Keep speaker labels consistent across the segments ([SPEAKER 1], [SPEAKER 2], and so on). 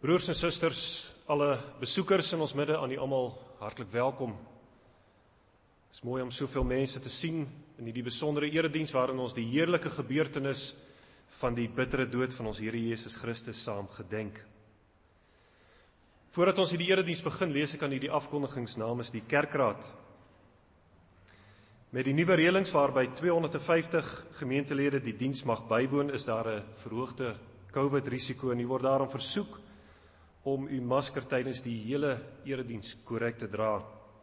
[SPEAKER 1] Broers en susters, alle besoekers in ons midde, aan die almal hartlik welkom. Het is mooi om soveel mense te sien in die besondere erediens waarin ons die heerlike gebeurtenis van die bittere dood van ons Here Jesus Christus saam gedenk. Voordat ons hierdie erediens begin, lees ek aan hierdie afkondigings namens die kerkraad. Met die nuwe reëlings waarby 250 gemeentelede die diens mag bywoon, is daar 'n verhoogde COVID-risiko en u word daarom versoek om u masker tydens die hele erediens korrek te dra.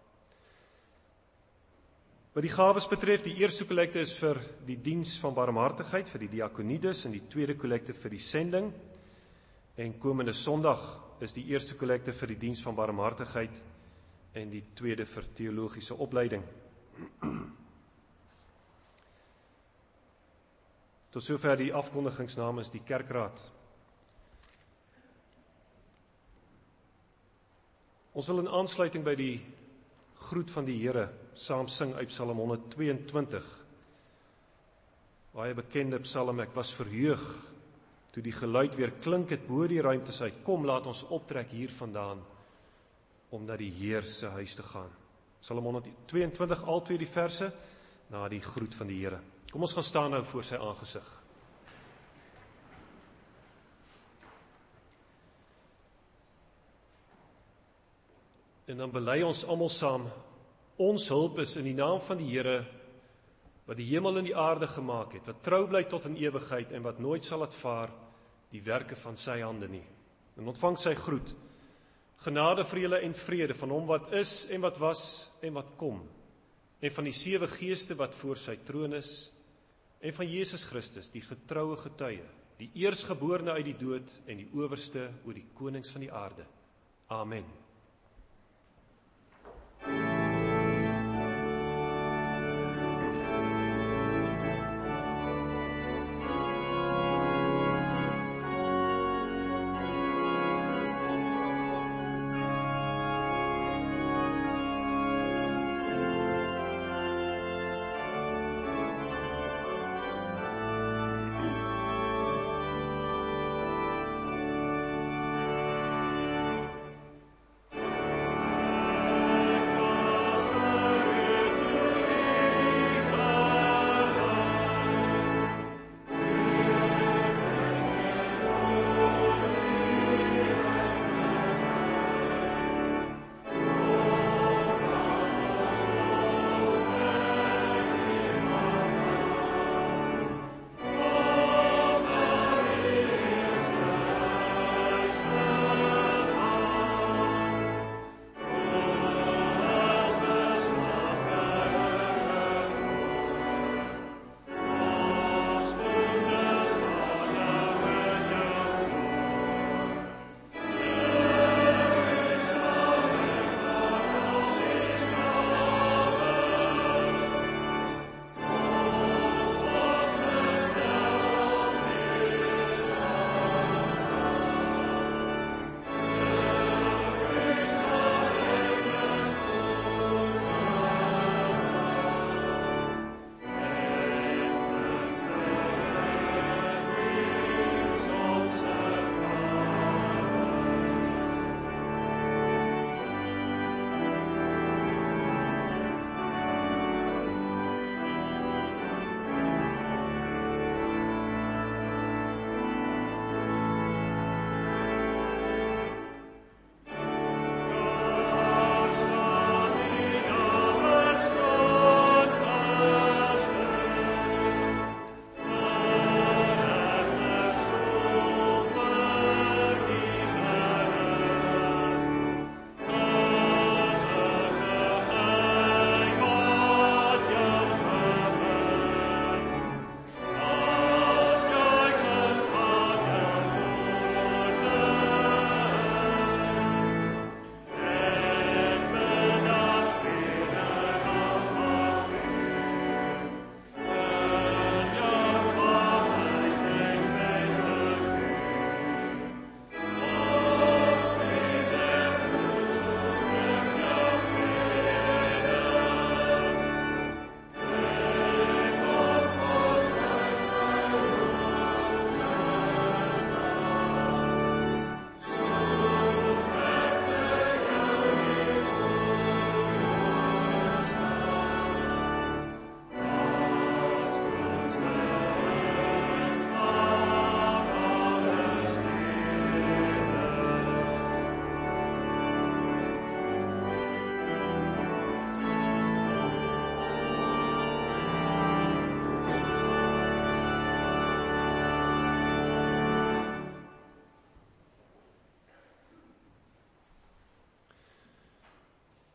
[SPEAKER 1] Wat die gawes betref, die eerste kollekte is vir die diens van barmhartigheid, vir die diakonides, en die tweede kollekte vir die sending. En komende Sondag is die eerste kollekte vir die diens van barmhartigheid en die tweede vir teologiese opleiding. Tot sover die afkondigings namens die kerkraad. Ons wil in aansluiting by die groet van die Here saam sing uit Psalm 122. Baie bekende psalm, ek was verheug toe die geluid weer klink het bo die ruimtes uit. Kom, laat ons optrek hier vandaan om na die Heer se huis te gaan. Psalm 122, al twee die verse na die groet van die Here. Kom ons gaan staan nou voor sy aangesig. En dan bely ons almal saam, ons hulp is in die naam van die Here, wat die hemel en die aarde gemaak het, wat trou bly tot in ewigheid en wat nooit sal laat vaar die werke van sy hande nie. En ontvang sy groet, genade vir julle en vrede van hom wat is en wat was en wat kom, en van die 7 geeste wat voor sy troon is, en van Jesus Christus, die getroue getuie, die eersgeborene uit die dood en die owerste oor die konings van die aarde. Amen.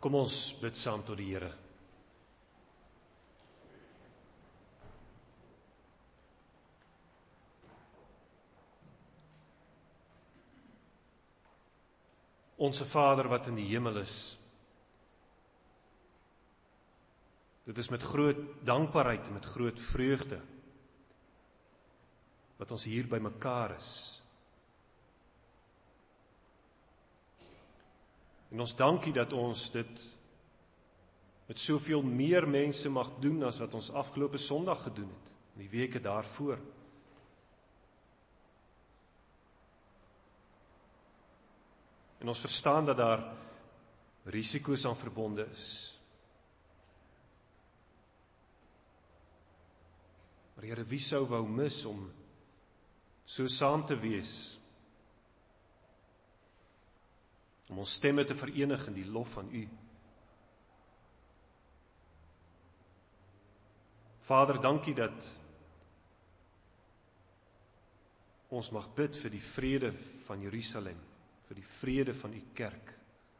[SPEAKER 1] Kom ons bid saam tot die Here. Onse Vader wat in die hemel is, dit is met groot dankbaarheid en met groot vreugde wat ons hier by mekaar is. En ons dankie dat ons dit met soveel meer mense mag doen as wat ons afgelope Sondag gedoen het, en die weke daarvoor. En ons verstaan dat daar risiko's aan verbonde is. Maar Here, wie sou wou mis om so saam te wees, om ons stemme te verenig in die lof van U. Vader, dankie dat ons mag bid vir die vrede van Jerusalem, vir die vrede van U kerk.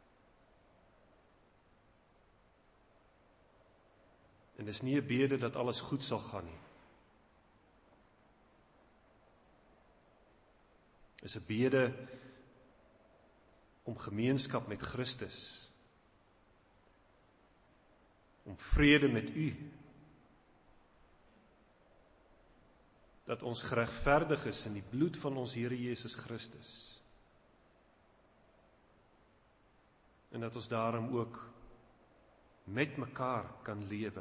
[SPEAKER 1] En dis nie 'n bede dat alles goed sal gaan nie. Is 'n bede om gemeenskap met Christus, om vrede met U, dat ons geregverdig is in die bloed van ons Here Jesus Christus, en dat ons daarom ook met mekaar kan lewe.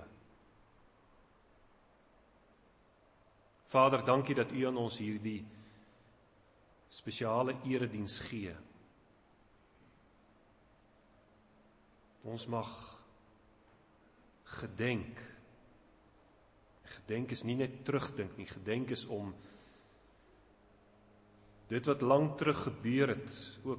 [SPEAKER 1] Vader, dankie dat U aan ons hierdie spesiale erediens gee. Ons mag gedenk. Gedenk is nie net terugdink nie, gedenk is om dit wat lang terug gebeur het, ook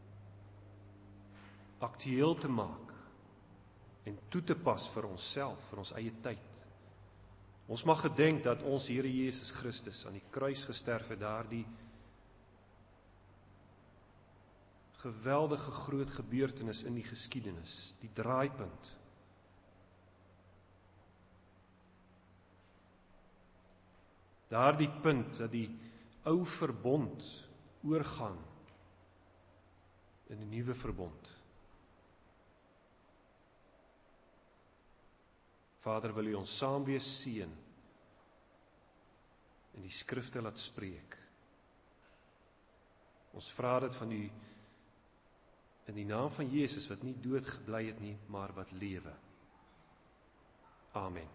[SPEAKER 1] aktueel te maak en toe te pas vir onsself, vir ons eie tyd. Ons mag gedenk dat ons Here Jesus Christus aan die kruis gesterf het, daardie geweldige groot gebeurtenis in die geskiedenis, die draaipunt. Daardie punt dat die ou verbond oorgaan in 'n nuwe verbond. Vader, wil U ons saam wees seën en die skrifte laat spreek. Ons vra dit van U in die naam van Jesus wat nie dood gebly het nie, maar wat lewe. Amen.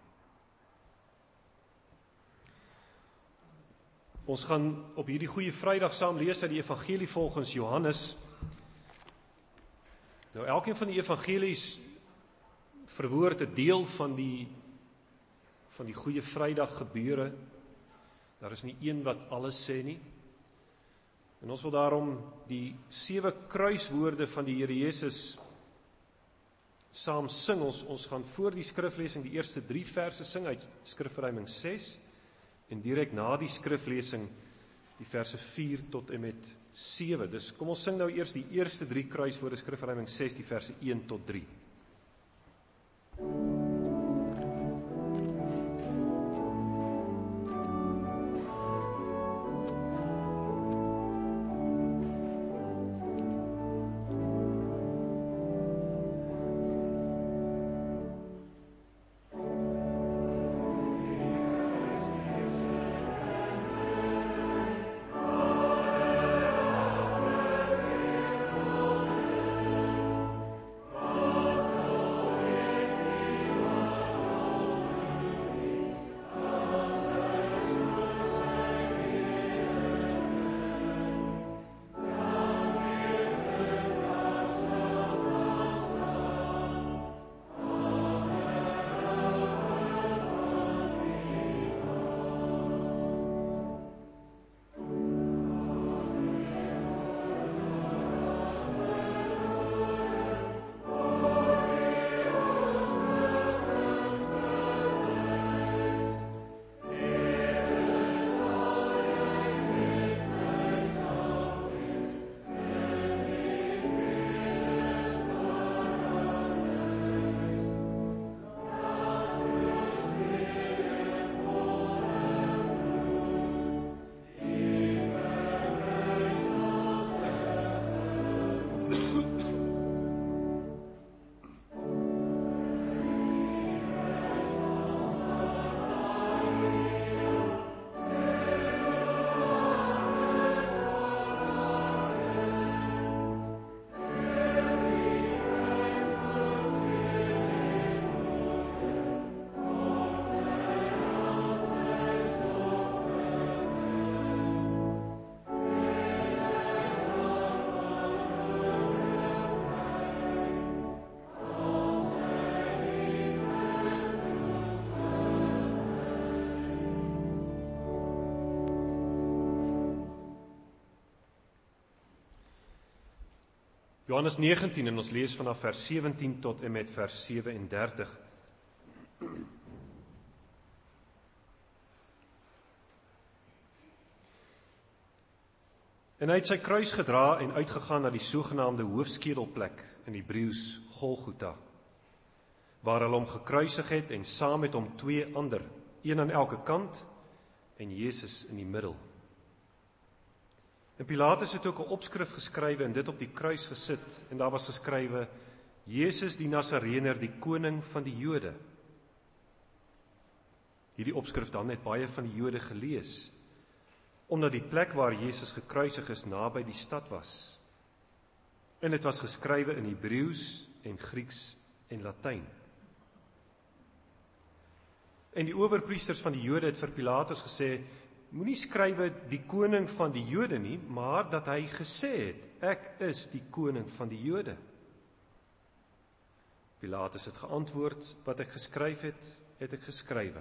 [SPEAKER 1] Ons gaan op hierdie goeie Vrydag saam lees uit die evangelie volgens Johannes. Nou, elkeen van die evangelies verwoord 'n deel van die goeie Vrydag gebeure. Daar is nie een wat alles sê nie. En ons wil daarom die 7 kruiswoorde van die Here Jesus saam sing. Ons gaan voor die skriflesing die eerste 3 verse sing uit Skrifruiming 6 en direk na die skriflesing die verse 4 tot en met 7. Dus kom ons sing nou eers die eerste 3 kruiswoorde, Skrifruiming 6, die verse 1 tot 3.
[SPEAKER 2] Oh
[SPEAKER 1] Johannes 19 en ons lees vanaf vers 17 tot en met vers 37. En hy het sy kruis gedra en uitgegaan na die sogenaamde hoofskedelplek, in Hebreëus Golgotha, waar hulle hom gekruisig het en saam met hom 2 ander, een aan elke kant en Jezus in die middel. En Pilatus het ook 'n opskrif geskrywe en dit op die kruis gesit, en daar was geskrywe, Jezus die Nasarener, die koning van die Jode. Hierdie opskrif dan het baie van die Jode gelees, omdat die plek waar Jezus gekruisig is naby die stad was. En dit was geskrywe in Hebreëus en Grieks en Latyn. En die owerpriesters van die Jode het vir Pilatus gesê, moenie skrywe die koning van die Jode nie, maar dat hy gesê het, ek is die koning van die Jode. Pilatus het geantwoord, wat ek geskryf het ek geskrywe.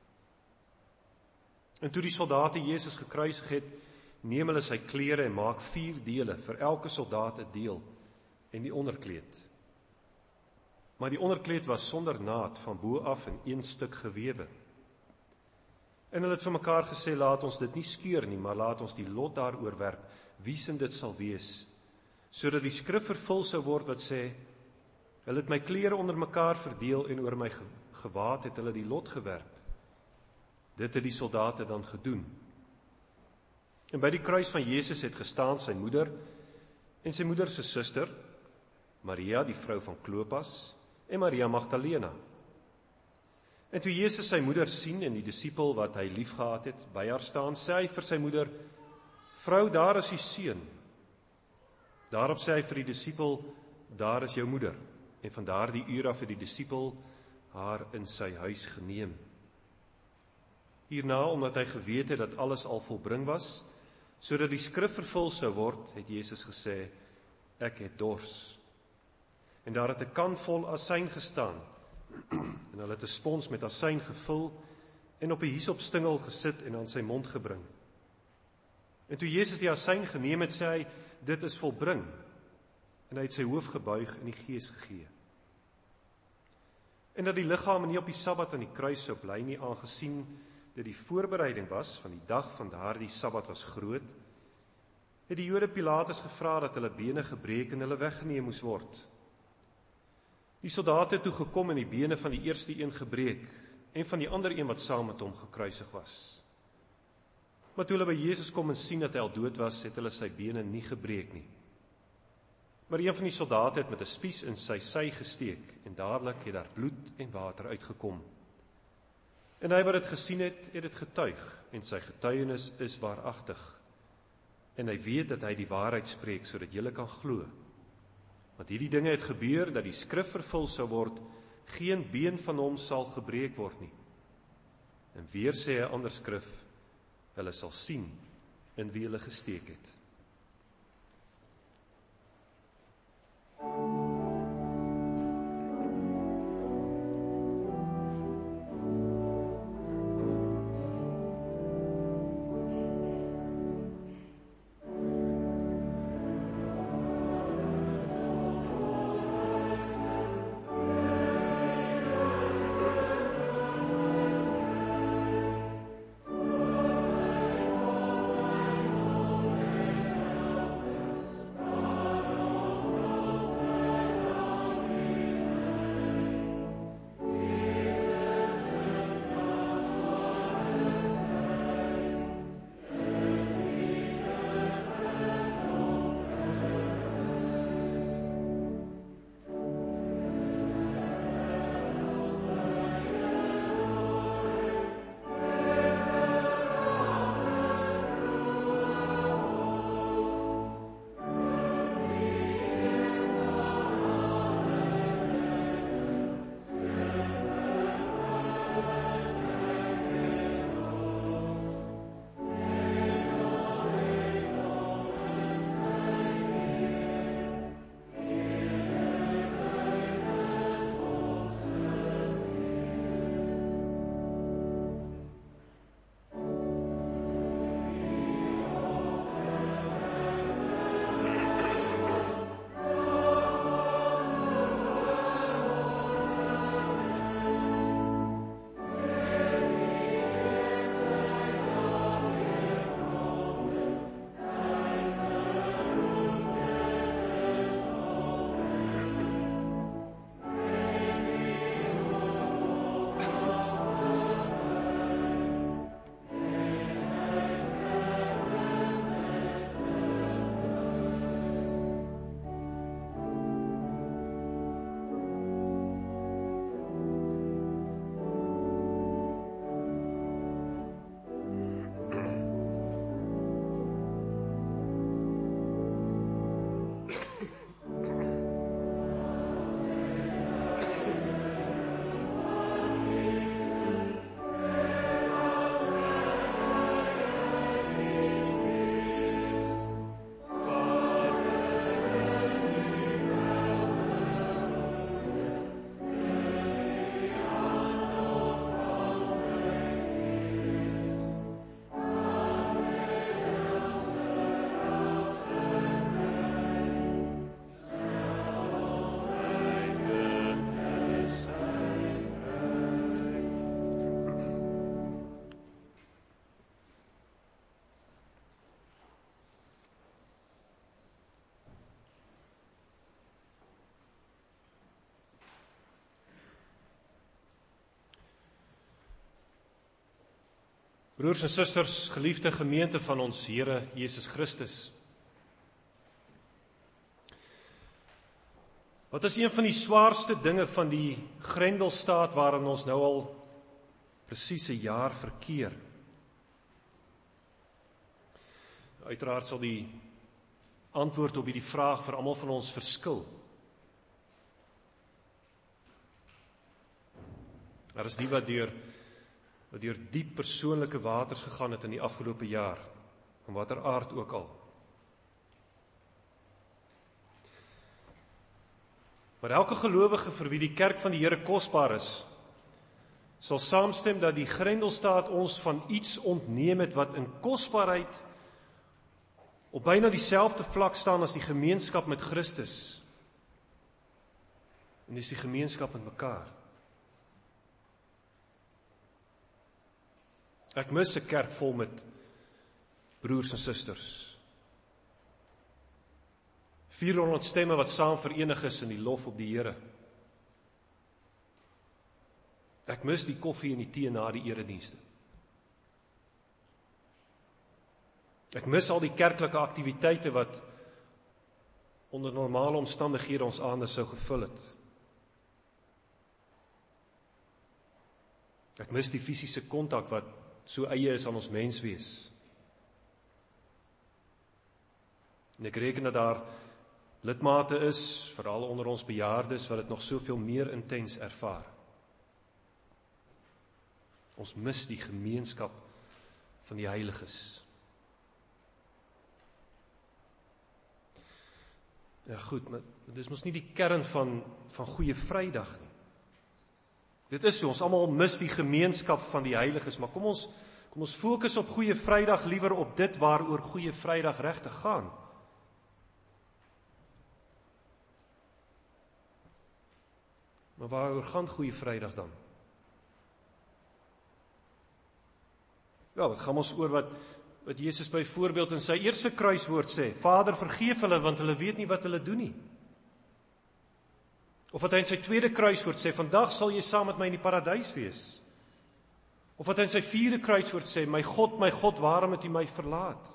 [SPEAKER 1] En toe die soldate Jezus gekruisig het, neem hulle sy klere en maak 4 dele, vir elke soldaat 'n deel, en die onderkleed. Maar die onderkleed was sonder naad van bo af in 1 stuk gewewe. En hulle het vir mekaar gesê, laat ons dit nie skeur nie, maar laat ons die lot daaroor werp, wie sin dit sal wees, sodat die skrif vervul sou word wat sê, hulle het my klere onder mekaar verdeel en oor my gewaad het hulle die lot gewerp. Dit het die soldate dan gedoen. En by die kruis van Jezus het gestaan sy moeder en sy moeder se suster, Maria, die vrou van Klopas, en Maria Magdalena. En toe Jezus sy moeder sien en die disipel wat hy liefgehad het, by haar staan, sê hy vir sy moeder, vrou, daar is die seun. Daarop sê hy vir die disipel, daar is jou moeder. En van daardie uur af het die disipel haar in sy huis geneem. Hierna, omdat hy geweet het dat alles al volbring was, sodat die skrif vervul sou word, het Jezus gesê, ek het dors. En daar het 'n kan vol asyn gestaan, en hulle het 'n spons met asyn gevul, en op 'n hisopstingel gesit en aan sy mond gebring. En toe Jezus die asyn geneem het, sê hy, dit is volbring, en hy het sy hoof gebuig en die gees gegee. En dat die liggame nie op die Sabbat aan die kruis sou bly nie, aangesien dit die voorbereiding was, van die dag van daardie Sabbat was groot, het die Jode Pilatus gevra dat hulle bene gebreek en hulle weggeneem moes word. Die soldate het toe gekom en die bene van die eerste een gebreek, en van die ander een wat saam met hom gekruisig was. Maar toe hulle by Jezus kom en sien dat hy al dood was, het hulle sy bene nie gebreek nie. Maar een van die soldate het met 'n spies in sy sy gesteek, en dadelik het daar bloed en water uitgekom. En hy wat dit gesien het dit getuig, en sy getuienis is waaragtig. En hy weet dat hy die waarheid spreek, sodat julle kan glo. Want hierdie dinge het gebeur, dat die skrif vervul sou word, geen been van hom sal gebreek word nie. En weer sê 'n ander skrif, hulle sal sien in wie hulle gesteek het. Broers en susters, geliefde gemeente van ons Here Jesus Christus. Wat is een van die swaarste dinge van die Grendelstaat waarin ons nou al presies 'n jaar verkeer? Uiteraard sal die antwoord op hierdie vraag vir almal van ons verskil. Daar is die wat deur diep persoonlike waters gegaan het in die afgelope jaar, van watter aard ook al. Maar elke gelowige vir wie die kerk van die Here kosbaar is, sal saamstem dat die Grendelstaat ons van iets ontneem het wat in kosbaarheid op byna dieselfde vlak staan as die gemeenskap met Christus. En dis die gemeenskap met mekaar. Ek mis 'n kerk vol met broers en susters. 400 stemme wat saam verenig is in die lof op die Here. Ek mis die koffie en die tee na die eredienste. Ek mis al die kerklike aktiwiteite wat onder normale omstandighede ons aande sou gevul het. Ek mis die fisiese kontak wat so eie is aan ons menswees. En ek reken dat daar lidmate is, veral onder ons bejaardes, wat dit nog soveel meer intens ervaar. Ons mis die gemeenskap van die heiliges. Ja goed, maar dit is mos nie die kern van Goeie Vrydag nie. Dit is so, ons almal mis die gemeenskap van die heiliges, maar kom ons fokus op Goeie Vrydag liewer op dit waaroor Goeie Vrydag regtig gaan. Maar waaroor gaan Goeie Vrydag dan? Wel, dit gaan ons oor wat Jesus byvoorbeeld in sy eerste kruiswoord sê, Vader, vergeef hulle, want hulle weet nie wat hulle doen nie. Of wat hy in sy tweede kruiswoord sê, vandag sal jy saam met my in die paradys wees. Of wat hy in sy vierde kruiswoord sê, my God, waarom het u my verlaat?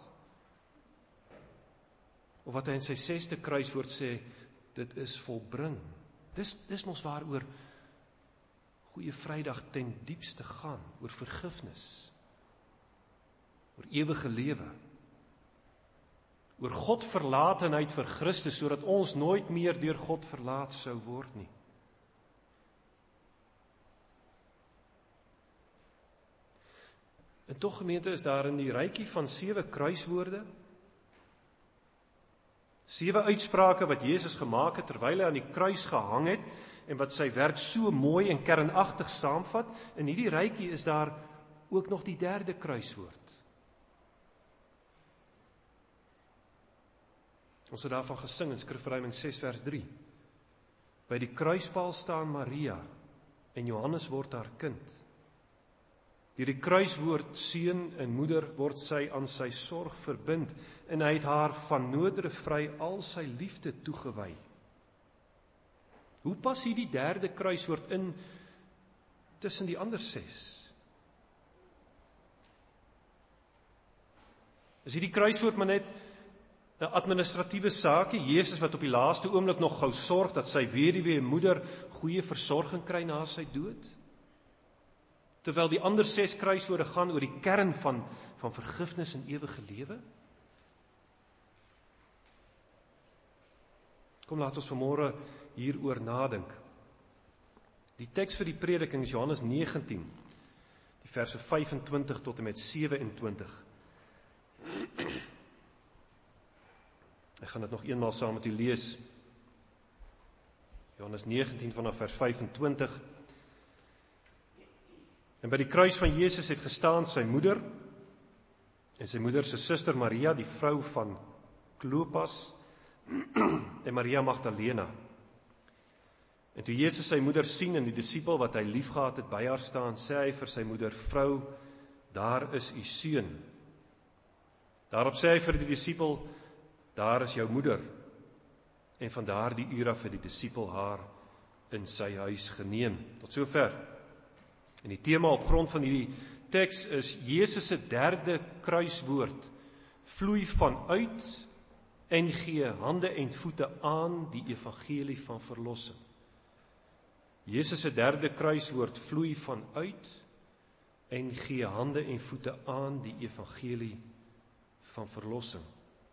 [SPEAKER 1] Of wat hy in sy 6de kruiswoord sê, dit is volbring. Dis mos waaroor Goeie Vrydag ten diepste gaan, oor vergifnis, oor ewige lewe, oor God verlatenheid vir Christus, sodat ons nooit meer deur God verlaat sou word nie. En tog, gemeente, is daar in die rykie van 7 kruiswoorde, 7 uitsprake wat Jesus gemaak het terwyl hy aan die kruis gehang het, en wat sy werk so mooi en kernagtig saamvat. In hierdie rykie is daar ook nog die 3de kruiswoord. Ons het daarvan gesing in Skrifverruiming 6 vers 3. By die kruispaal staan Maria, en Johannes word haar kind. Deur die kruiswoord seun en moeder word sy aan sy sorg verbind, en hy het haar van noodere vry al sy liefde toegewy. Hoe pas hierdie 3de kruiswoord in tussen die ander 6? Is hierdie kruiswoord maar net 'n administratiewe saakie, Jesus wat op die laaste oomblik nog gou sorg dat sy weduwee en moeder goeie versorging kry na sy dood? Terwyl die ander 6 kruiswoorde gaan oor die kern van vergifnis en ewige lewe? Kom, laat ons vanmôre hieroor nadink. Die teks vir die prediking is Johannes 19, die verse 25 tot en met 27. Ek gaan dit nog eenmaal saam met u lees. Johannes 19 vanaf vers 25. En by die kruis van Jesus het gestaan sy moeder, en sy moeder se suster Maria, die vrou van Klopas, en Maria Magdalena. En toe Jesus sy moeder sien en die disipel wat hy liefgehad het by haar staan, sê hy vir sy moeder, vrou, daar is u seun. Daarop sê hy vir die disipel, daar is jou moeder. En van daardie uur af het die disipel haar in sy huis geneem. Tot sover. En die tema op grond van hierdie teks is Jesus se derde kruiswoord vloei vanuit en gee hande en voete aan die evangelie van verlossing. Jesus se derde kruiswoord vloei vanuit en gee hande en voete aan die evangelie van verlossing.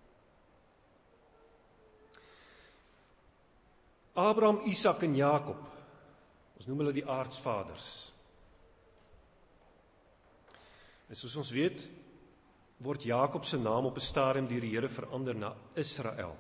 [SPEAKER 1] Abraham, Isak en Jakob, ons noem hulle die aartsvaders. En soos ons weet, word Jakob se naam op 'n stadium deur die Here verander na Israel.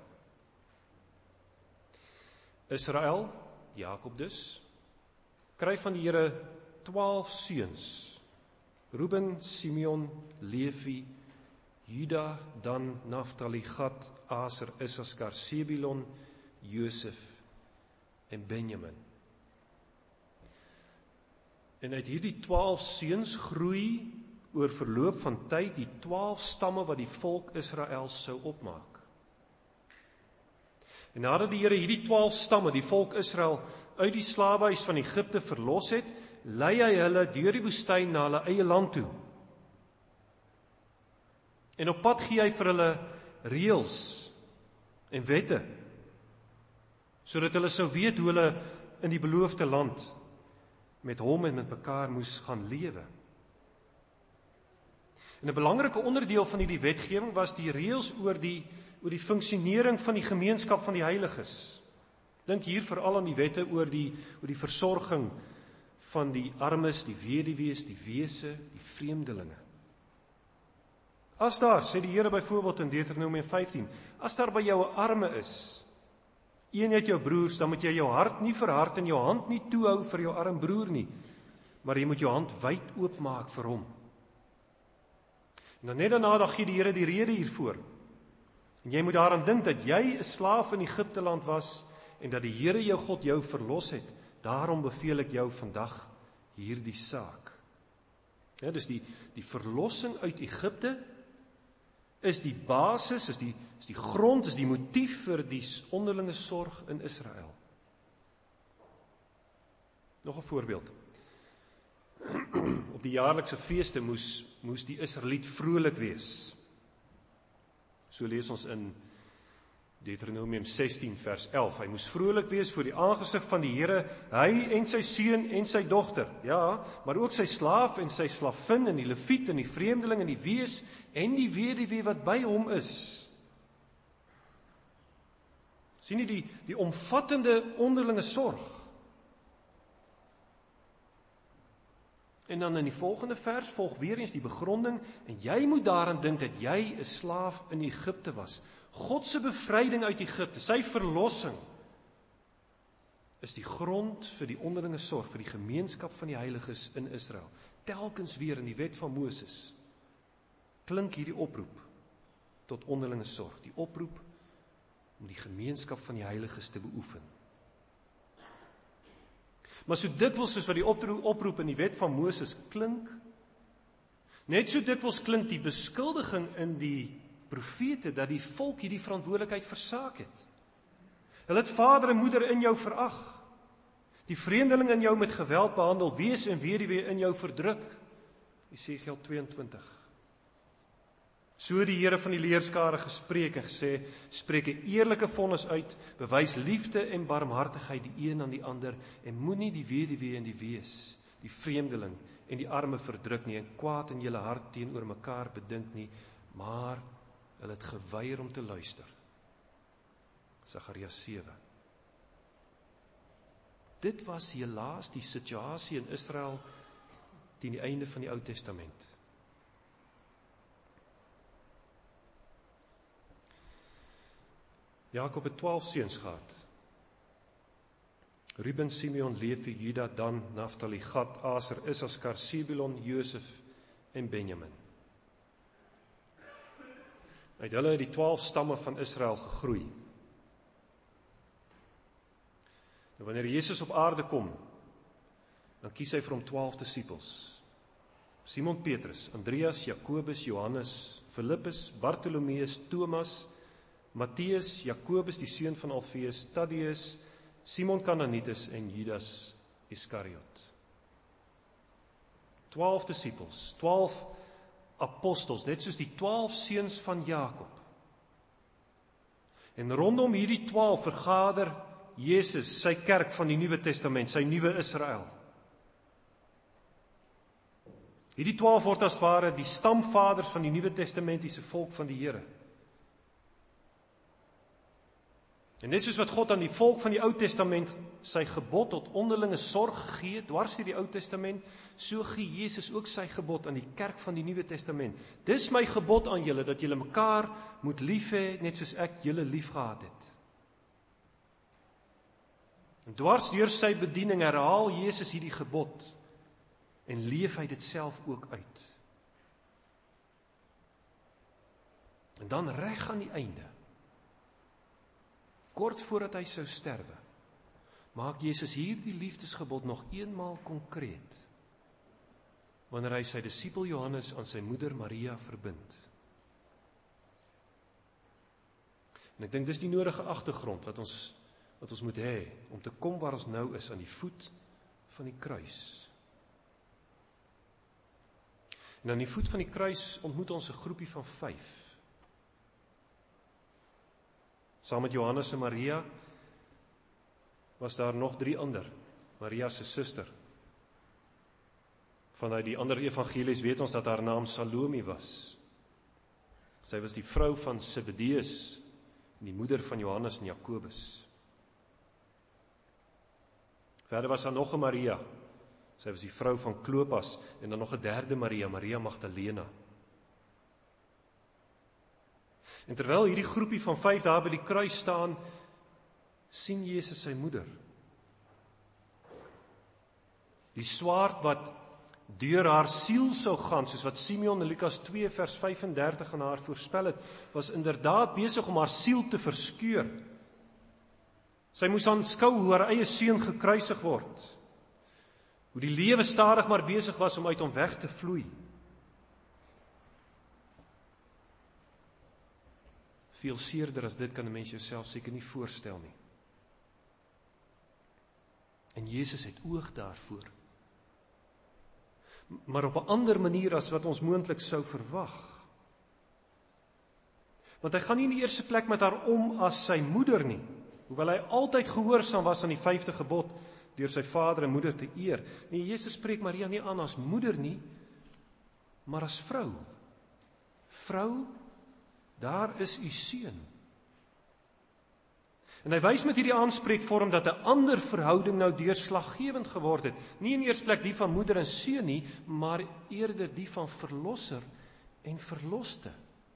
[SPEAKER 1] Israel, Jakob dus, kry van die Here 12 seuns. Reuben, Simeon, Levi, Juda, Dan, Naftali, Gad, Aser, Issachar, Sebulon, Josef en Benjamin. En uit hierdie 12 seuns groei oor verloop van tyd die 12 stamme wat die volk Israel sou opmaak. En nadat die Here hierdie 12 stamme, die volk Israel, uit die slawehuis van Egipte verlos het, lei hy hulle deur die woestyn na hulle eie land toe. En op pad gee hy vir hulle reëls en wette, sodat hulle sou weet hoe hulle in die beloofde land met hom en met mekaar moes gaan lewe. En 'n belangrike onderdeel van hierdie wetgewing was die reëls oor die funksionering van die gemeenskap van die heiliges. Dink hier veral aan die wette oor die versorging van die armes, die weduwees, die wese, die vreemdelinge. As daar, sê die Here byvoorbeeld in Deuteronomium 15, as daar by jou 'n arme is, een uit jou broers, dan moet jy jou hart nie verhard en jou hand nie toehou vir jou arm broer nie, maar jy moet jou hand wyd oopmaak vir hom. En dan net daarna dan gee die Here die rede hiervoor. En jy moet daaraan dink dat jy 'n slaaf in Egipte land was en dat die Here jou God jou verlos het. Daarom beveel ek jou vandag hierdie saak. Ja, dus die verlossing uit Egipte is die basis, is die grond, is die motief vir die onderlinge sorg in Israel. Nog 'n voorbeeld. Op die jaarlikse feeste moes die Israeliet vrolik wees. So lees ons in Deuteronomium 16 vers 11. Hy moes vrolik wees voor die aangesig van die Here, hy en sy seun en sy dogter. Ja, maar ook sy slaaf en sy slavin en die leviet en die vreemdeling en die wees en die weduwee wat by hom is. Sien jy die omvattende onderlinge sorg? En dan in die volgende vers volg weer eens die begronding, en jy moet daaraan dink dat jy 'n slaaf in Egipte was. God se bevryding uit Egipte, sy verlossing, is die grond vir die onderlinge sorg, vir die gemeenskap van die heiliges in Israel. Telkens weer in die wet van Moses klink hierdie oproep tot onderlinge sorg, die oproep om die gemeenskap van die heiliges te beoefen. Maar so dikwels soos wat die oproep in die wet van Moses klink, net so dikwels klink die beskuldiging in die profete dat die volk hierdie verantwoordelikheid versaak het. Hulle het vader en moeder in jou verag, die vreemdeling in jou met geweld behandel, wees en weduwee in jou verdruk. Jesegiel 22. So die Here van die leerskare gespreek en gesê, spreek 'n eerlike vonnis uit, bewys liefde en barmhartigheid die een aan die ander, en moenie die weduwee en die wees, die vreemdeling en die arme verdruk nie, en kwaad in julle hart teenoor mekaar bedink nie, maar hulle het geweier om te luister. Sagaria 7. Dit was helaas die situasie in Israel teen die einde van die Ou Testament. Jakob het 12 seuns gehad. Reuben, Simeon, Levi, Juda, Dan, Naftali, Gad, Aser, Issachar, Sebulon, Josef en Benjamin. Uit hulle het die 12 stamme van Israel gegroei. En wanneer Jesus op aarde kom, dan kies hy vir hom 12 disippels. Simon Petrus, Andreas, Jakobus, Johannes, Filippus, Bartolomeus, Thomas, Matteus, Jakobus die seun van Alfeus, Taddeus, Simon Kananites en Judas Iskariot. 12 disippels, 12 apostels, net soos die 12 seuns van Jakob. En rondom hierdie 12 vergader Jesus sy kerk van die Nuwe Testament, sy nuwe Israel. Hierdie 12 word as ware die stamvaders van die Nuwe Testamentiese volk van die Here. En net soos wat God aan die volk van die Ou Testament sy gebod tot onderlinge sorg gegee, dwars deur die Ou Testament, so gee Jesus ook sy gebod aan die kerk van die Nuwe Testament. Dis my gebod aan julle, dat julle mekaar moet lief hê, net soos ek julle lief gehad het. En dwars deur sy bediening herhaal Jesus hierdie gebod en leef hy dit self ook uit. En dan reg aan die einde, kort voordat hy sou sterwe, maak Jesus hierdie liefdesgebod nog eenmaal konkreet, wanneer hy sy disipel Johannes aan sy moeder Maria verbind. En ek dink dis die nodige agtergrond wat ons moet hê, om te kom waar ons nou is, aan die voet van die kruis. En aan die voet van die kruis ontmoet ons 'n groepie van 5. Saam met Johannes en Maria was daar nog 3 ander, Maria se suster. Vanuit die ander evangelies weet ons dat haar naam Salome was. Sy was die vrou van Zebedeus, die moeder van Johannes en Jakobus. Verder was daar nog 'n Maria. Sy was die vrou van Klopas en dan nog 'n derde Maria, Maria Magdalena. En terwyl hierdie groepie van 5 daar by die kruis staan, sien Jesus sy moeder. Die swaard wat deur haar siel sou gaan, soos wat Simeon in Lukas 2 vers 35 aan haar voorspel het, was inderdaad besig om haar siel te verskeur. Sy moes aanskou hoe haar eie seun gekruisig word. Hoe die lewe stadig maar besig was om uit hom weg te vloei. Veel seerder as dit kan 'n mens jouself seker nie voorstel nie. En Jesus het oog daarvoor. Maar op 'n ander manier as wat ons moontlik sou verwag. Want hy gaan nie in die eerste plek met haar om as sy moeder nie, hoewel hy altyd gehoorsaam was aan die 5de gebod, deur sy vader en moeder te eer. Nee, Jesus spreek Maria nie aan as moeder nie, maar as vrou. Vrou, daar is u seun. En hy wys met hierdie aanspreekvorm dat 'n ander verhouding nou deurslaggewend geword het. Nie in eers plek die van moeder en seun nie, maar eerder die van verlosser en verloste.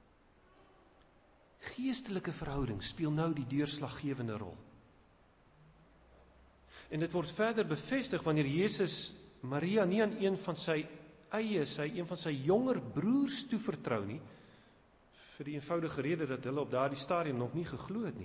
[SPEAKER 1] Geestelike verhouding speel nou die deurslaggewende rol. En dit word verder bevestig wanneer Jesus Maria nie aan een van een van sy jonger broers toevertrou nie, vir die eenvoudige rede dat hulle op daardie stadium nog nie geglo het nie.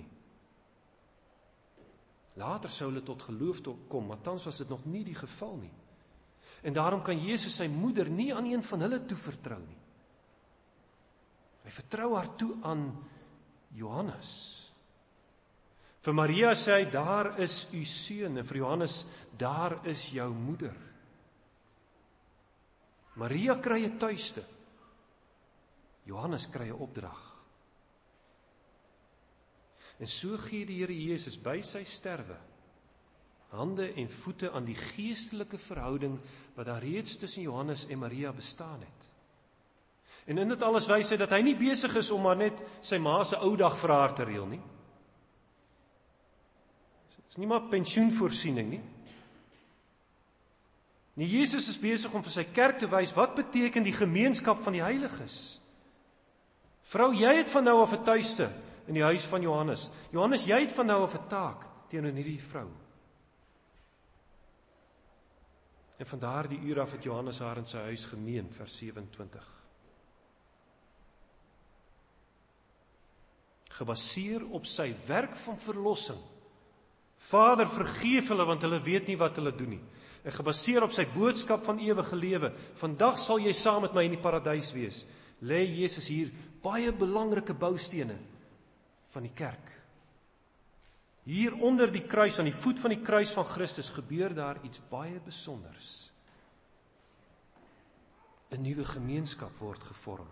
[SPEAKER 1] Later sou hulle tot geloof kom, maar tans was dit nog nie die geval nie. En daarom kan Jesus sy moeder nie aan een van hulle toevertrou nie. Hy vertrou haar toe aan Johannes. Vir Maria sê hy, daar is u seun, en vir Johannes, daar is jou moeder. Maria kry 'n tuiste. Johannes kry 'n opdrag. En so gee die Here Jesus by sy sterwe hande en voete aan die geestelike verhouding wat daar reeds tussen Johannes en Maria bestaan het. En in dit alles wys hy dat hy nie besig is om maar net sy ma se ou dag vir haar te reël nie. Dit is nie maar pensioenvoorsiening nie. Nee, Jesus is besig om vir sy kerk te wys wat beteken die gemeenskap van die heiliges. Vrou, jy het van nou af 'n tuiste in die huis van Johannes. Johannes, jy het van nou af 'n taak teenoor hierdie vrou. En van daardie uur af het Johannes haar in sy huis geneem, vers 27. Gebaseer op sy werk van verlossing. Vader, vergeef hulle, want hulle weet nie wat hulle doen nie. En gebaseer op sy boodskap van ewige lewe. Vandag sal jy saam met my in die paradys wees. Lê Jesus hier baie belangrike boustene van die kerk. Hier onder die kruis, aan die voet van die kruis van Christus, gebeur daar iets baie besonders. 'n nuwe gemeenskap word gevorm.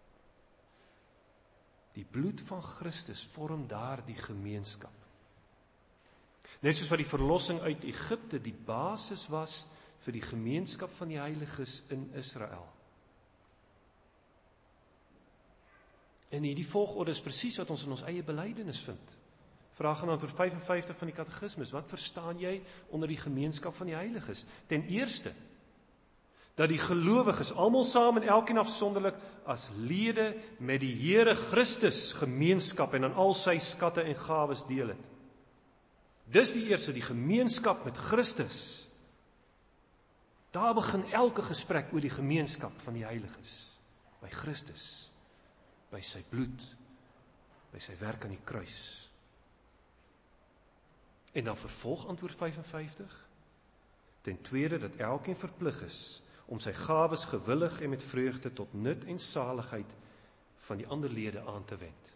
[SPEAKER 1] Die bloed van Christus vorm daar die gemeenskap. Net soos wat die verlossing uit Egipte die basis was vir die gemeenskap van die heiliges in Israel. En hierdie volgorde is presies wat ons in ons eie belydenis vind. Vraag en antwoord 55 van die katekismus, wat verstaan jy onder die gemeenskap van die heiliges? Ten eerste, dat die gelowiges almal saam en elkeen afsonderlik as lede met die Here Christus gemeenskap en aan al sy skatte en gawes deel het. Dis die eerste, die gemeenskap met Christus. Daar begin elke gesprek oor die gemeenskap van die heiliges, by Christus, by sy bloed, by sy werk aan die kruis. En dan vervolg antwoord 55, ten tweede dat elkeen verplig is om sy gawes gewillig en met vreugde tot nut en saligheid van die ander lede aan te wend.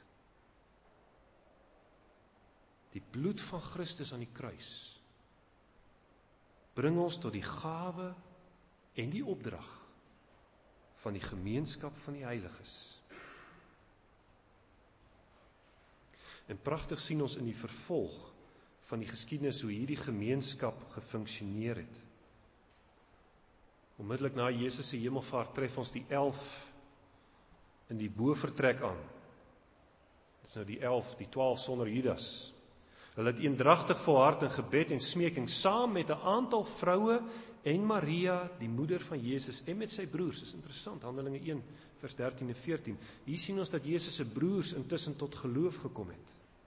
[SPEAKER 1] Die bloed van Christus aan die kruis bring ons tot die gawe en die opdrag van die gemeenskap van die heiliges. En pragtig sien ons in die vervolg van die geskiedenis hoe hierdie gemeenskap gefunksioneer het. Onmiddellik na Jesus se hemelvaart tref ons die 11 in die bovertrek aan. Dit is nou die 11, die 12 sonder Judas. Hulle het eendragtig volhard in gebed en smeking saam met 'n aantal vroue en Maria, die moeder van Jesus, en met sy broers. Dis interessant, Handelinge 1, vers 13 en 14. Hier sien ons dat Jesus se broers intussen tot geloof gekom het.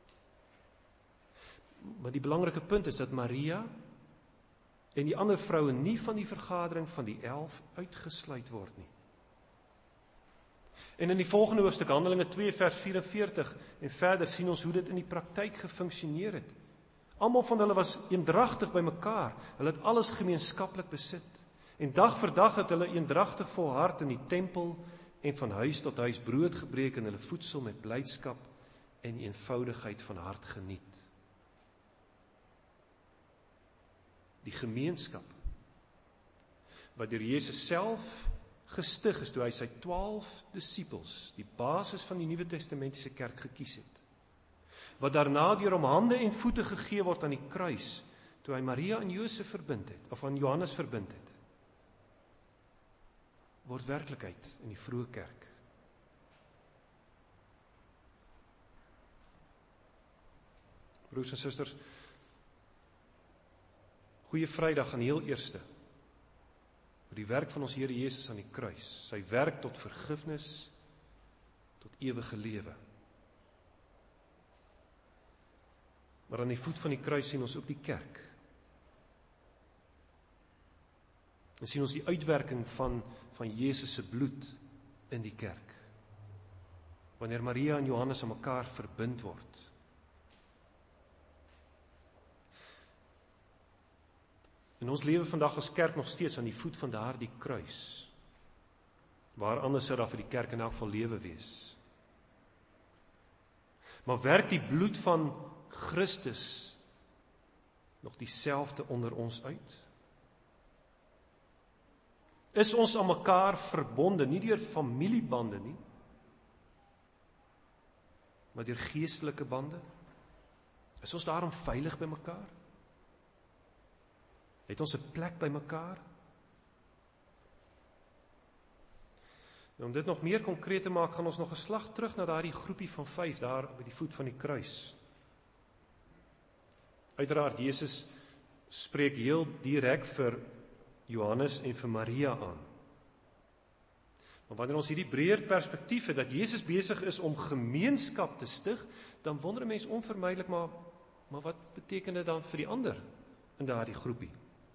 [SPEAKER 1] Maar die belangrike punt is dat Maria en die ander vroue nie van die vergadering van die 11 uitgesluit word nie. En in die volgende hoofstuk, Handelinge 2 vers 44 en verder, sien ons hoe dit in die praktyk gefunksioneer het. Almal van hulle was eendragtig by mekaar, hulle het alles gemeenskaplik besit. En dag vir dag het hulle eendragtig volhard in die tempel en van huis tot huis brood gebreek en hulle voedsel met blydskap en eenvoudigheid van hart geniet. Die gemeenskap wat deur Jesus self gestig is toe hy sy 12 disippels, die basis van die Nuwe Testamentiese kerk gekies het. Wat daarna deur hom hande en voete gegee word aan die kruis, toe hy Maria en Josef verbind het, of aan Johannes verbind het, word werklikheid in die vroeë kerk. Broers en susters, Goeie Vrydag aan heel eerste, oor die werk van ons Here Jesus aan die kruis, sy werk tot vergifnis, tot ewige lewe. Maar aan die voet van die kruis sien ons ook die kerk. En sien ons die uitwerking van Jesus se bloed in die kerk. Wanneer Maria en Johannes aan mekaar verbind word. En ons lewe vandag as kerk nog steeds aan die voet van daardie kruis. Waar anders sou daar vir die kerk in elk geval lewe wees. Maar werk die bloed van Christus nog dieselfde onder ons uit? Is ons aan mekaar verbonde, nie deur familiebande nie, maar deur geestelike bande? Is ons daarom veilig by mekaar? Het ons 'n plek by mekaar? Nou, om dit nog meer konkreet te maak, gaan ons nog 'n slag terug na daardie groepie van 5 daar by die voet van die kruis. Uiteraard, Jesus spreek heel direk vir Johannes en vir Maria aan. Maar wanneer ons hierdie breër perspektief het, dat Jesus besig is om gemeenskap te stig, dan wonder 'n mens onvermydelik, maar wat beteken dit dan vir die ander in daardie groepie?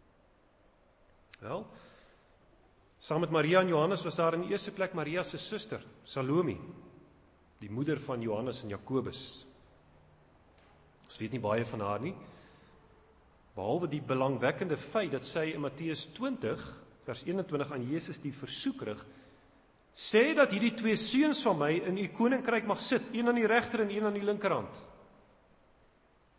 [SPEAKER 1] Wel, saam met Maria en Johannes was daar in die eerste plek Maria se suster, Salome, die moeder van Johannes en Jakobus. Ons weet nie baie van haar nie, behalwe die belangwekkende feit dat sy in Matteus 20, vers 21 aan Jesus die versoek rig, sê dat hierdie 2 seuns van my in u koninkryk mag sit, een aan die regter en een aan die linkerhand.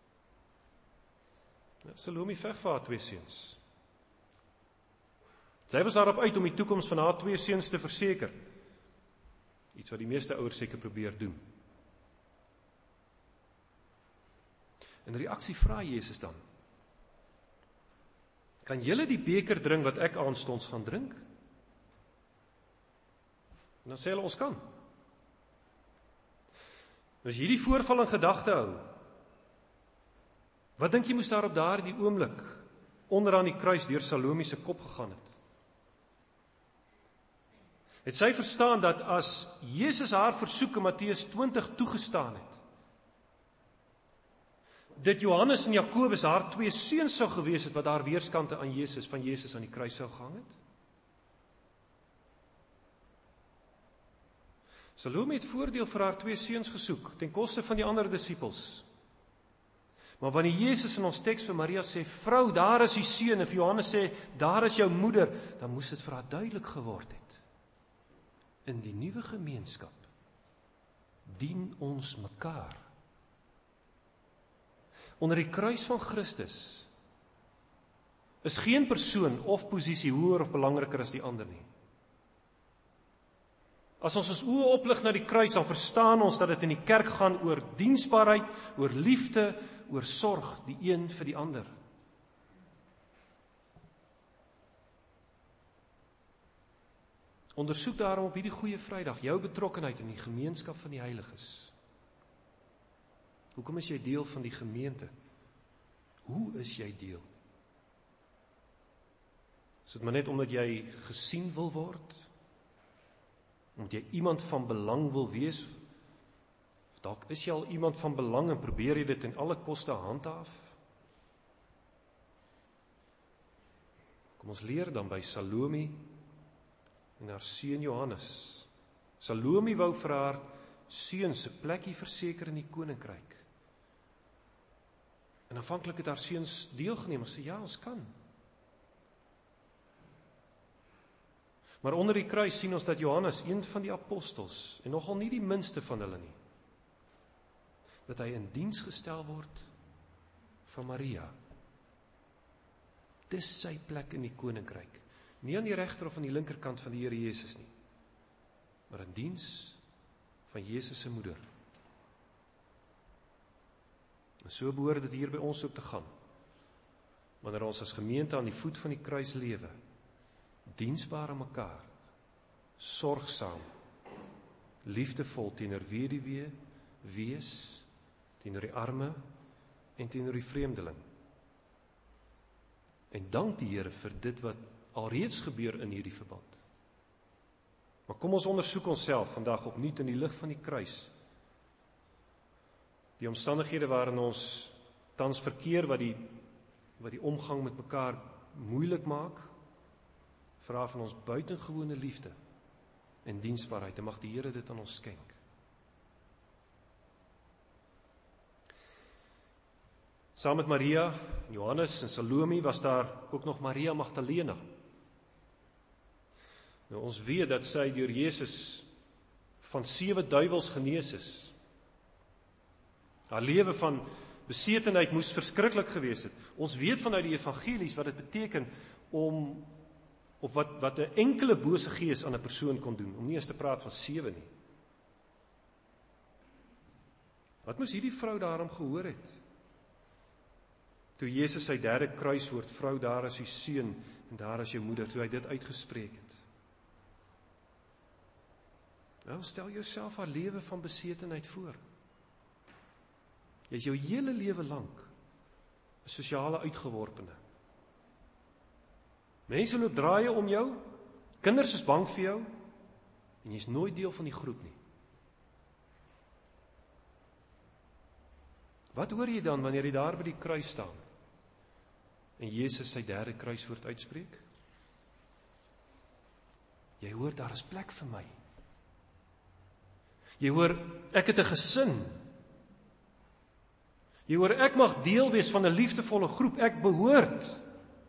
[SPEAKER 1] Salome veg vir haar 2 seuns. Sy was daarop uit om die toekoms van haar 2 seuns te verseker. Iets wat die meeste ouers seker probeer doen. In reaksie vra Jesus dan: kan julle die beker drink wat ek aanstonds gaan drink? En dan sê hulle, ons kan. As jy hierdie voorval in gedagte hou, wat dink jy moes daar op daardie oomblik onderaan die kruis deur Salome se kop gegaan het? Het sy verstaan dat as Jesus haar versoek in Matteus 20 toegestaan het, dit Johannes en Jakobus haar 2 seuns sou gewees het wat haar weerskante aan Jesus, van Jesus aan die kruis sou gehang het? Salome het voordeel vir haar 2 seuns gesoek, ten koste van die ander disippels. Maar wanneer Jesus in ons teks vir Maria sê, vrou, daar is die seun, en vir Johannes sê, daar is jou moeder, dan moes dit vir haar duidelik geword het. In die nuwe gemeenskap dien ons mekaar. Onder die kruis van Christus is geen persoon of posisie hoër of belangriker as die ander nie. As ons ons oë oplig na die kruis, dan verstaan ons dat dit in die kerk gaan oor diensbaarheid, oor liefde, oor sorg, die een vir die ander. Ondersoek daarom op hierdie goeie Vrydag jou betrokkenheid in die gemeenskap van die heiliges. Hoekom is jy deel van die gemeente? Hoe is jy deel? Is dit maar net omdat jy gesien wil word? Omdat jy iemand van belang wil wees? Of dalk is jy al iemand van belang en probeer jy dit in alle koste handhaaf? Kom ons leer dan by Salome en haar seun Johannes. Salome wou vir haar seun se plekkie verseker in die koninkryk. En aanvanklik het haar seuns deelgeneem en sê, ja, ons kan. Maar onder die kruis sien ons dat Johannes, een van die apostels, en nogal nie die minste van hulle nie, dat hy in diens gestel word van Maria. Dis sy plek in die koninkryk. Nie aan die regter of aan die linkerkant van die Here Jesus nie, maar in diens van Jesus se moeder. En so behoort dit hier by ons ook te gaan. Wanneer ons as gemeente aan die voet van die kruis lewe, diensbaar aan mekaar, sorgsaam, liefdevol teenoor weduwee, wees, teenoor die arme en teenoor die vreemdeling. En dank die Here vir dit wat alreeds gebeur in hierdie verband. Maar kom ons ondersoek onsself vandag opnuut in die lig van die kruis. Die omstandighede waarin ons tans verkeer, wat die omgang met mekaar moeilik maak, vra van ons buitengewone liefde en diensbaarheid, en mag die Here dit aan ons skenk. Saam met Maria, Johannes en Salome was daar ook nog Maria Magdalena. Nou, ons weet dat sy deur Jesus van 7 duiwels genees is. Haar lewe van besetenheid moes verskriklik gewees het. Ons weet vanuit die evangelies wat dit beteken om, of wat 'n enkele bose gees aan 'n persoon kon doen, om nie eens te praat van 7 nie. Wat moes hierdie vrou daarom gehoor het? Toe Jesus sy 3de kruiswoord, vrou, daar is u seun en daar is jou moeder, toe hy dit uitgespreek het. Nou, stel jouself haar lewe van besetenheid voor. Jy is jou hele lewe lank 'n sosiale uitgeworpene. Mense loop draaie om jou, kinders is bang vir jou, en jy is nooit deel van die groep nie. Wat hoor jy dan wanneer jy daar by die kruis staan en Jesus sy 3de kruiswoord uitspreek? Jy hoor, daar is plek vir my. Jy hoor, ek het 'n gesin. Jy hoor, ek mag deel wees van 'n liefdevolle groep, ek behoort.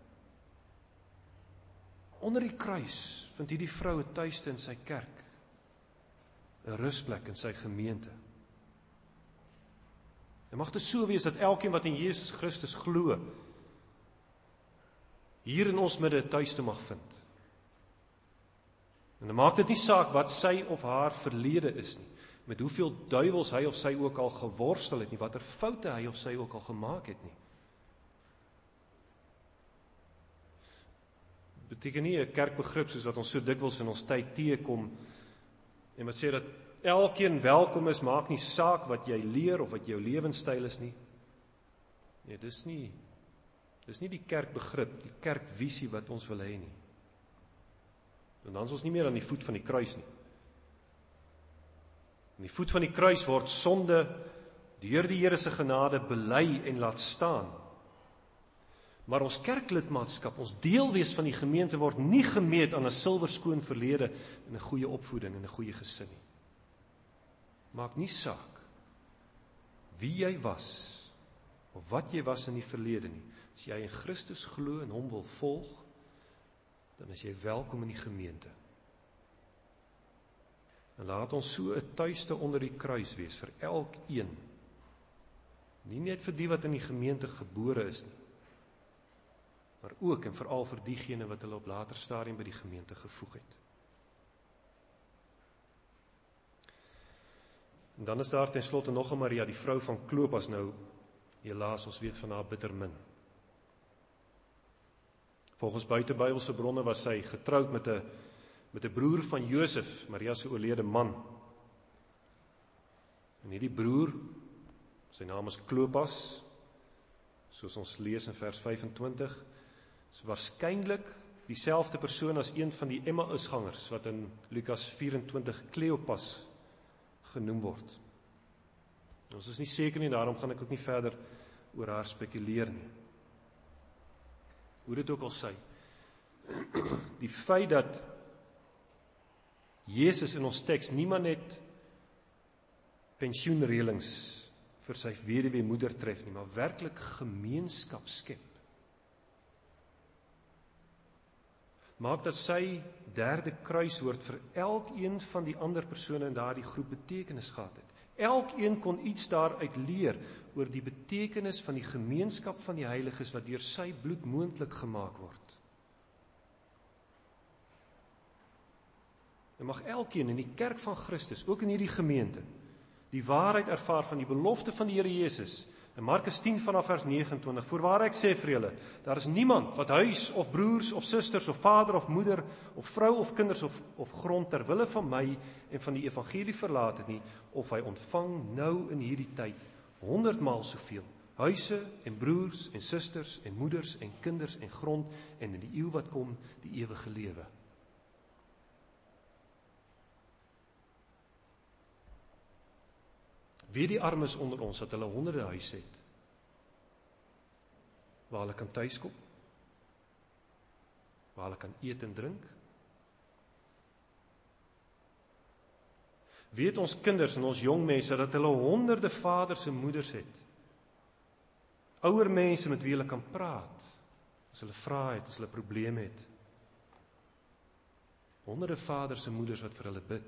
[SPEAKER 1] Onder die kruis vind hierdie vrou 'n tuiste in sy kerk, 'n rusplek in sy gemeente. En mag dit so wees dat elkeen wat in Jesus Christus glo, hier in ons midde 'n tuiste mag vind. En dan maak dit nie saak wat sy of haar verlede is nie, met hoeveel duiwels hy of sy ook al geworstel het nie, watter foute hy of sy ook al gemaak het nie. Beteken nie 'n kerkbegrip soos wat ons so dikwels in ons tyd teekom, en wat sê dat elkeen welkom is, maak nie saak wat jy leer of wat jou lewenstyl is nie. Nee, dis nie die kerkbegrip, die kerkvisie wat ons wil hê nie. En dan is ons nie meer aan die voet van die kruis nie. Aan die voet van die kruis word sonde deur die Here se genade bely en laat staan. Maar ons kerklidmaatskap, ons deelwees van die gemeente word nie gemeet aan 'n silwerskoon verlede en 'n goeie opvoeding en 'n goeie gesin nie. Maak nie saak wie jy was of wat jy was in die verlede nie. As jy in Christus glo en hom wil volg, dan is jy welkom in die gemeente. En laat ons so 'n tuiste onder die kruis wees vir elkeen. Nie net vir die wat in die gemeente gebore is nie, maar ook en veral vir diegene wat hulle op later stadium by die gemeente gevoeg het. En dan is daar ten slotte nog 'n Maria, die vrou van Klopas nou, helaas, ons weet van haar bitter min. Volgens buitebybelse bronne was sy getroud met 'n broer van Josef, Maria se oorlede man. En hierdie broer, sy naam is Klopas, soos ons lees in vers 25, is waarskynlik dieselfde persoon as een van die Emmausgangers, wat in Lukas 24 Kleopas genoem word. Ons is nie seker nie, daarom gaan ek ook nie verder oor haar spekuleer nie. Hoe dit ook al sy, die feit dat Jesus in ons teks nie maar net pensioenreëlings vir sy weduwee moeder tref nie, maar werklik gemeenskap skep, maak dat sy derde kruiswoord vir elkeen van die ander persone in daardie groep betekenis gehad het. Elkeen kon iets daaruit leer oor die betekenis van die gemeenskap van die heiliges wat deur sy bloed moontlik gemaak word. En mag elkeen in die kerk van Christus, ook in hierdie gemeente, die waarheid ervaar van die belofte van die Here Jesus. In Markus 10 vanaf vers 29, voorwaar ek sê vir julle, daar is niemand wat huis of broers of susters of vader of moeder of vrou of kinders of grond ter wille van my en van die evangelie verlaat het nie, of hy ontvang nou in hierdie tyd 100 maal soveel, huise en broers en susters en moeders en kinders en grond en in die eeu wat kom die ewige lewe. Wie die armes onder ons, dat hulle honderde huise het, waar hulle kan tuiskom, waar hulle kan eet en drink. Weet ons kinders en ons jong mense, dat hulle honderde vaders en moeders het, ouer mense met wie hulle kan praat, as hulle vra het, as hulle probleme het. Honderde vaders en moeders wat vir hulle bid.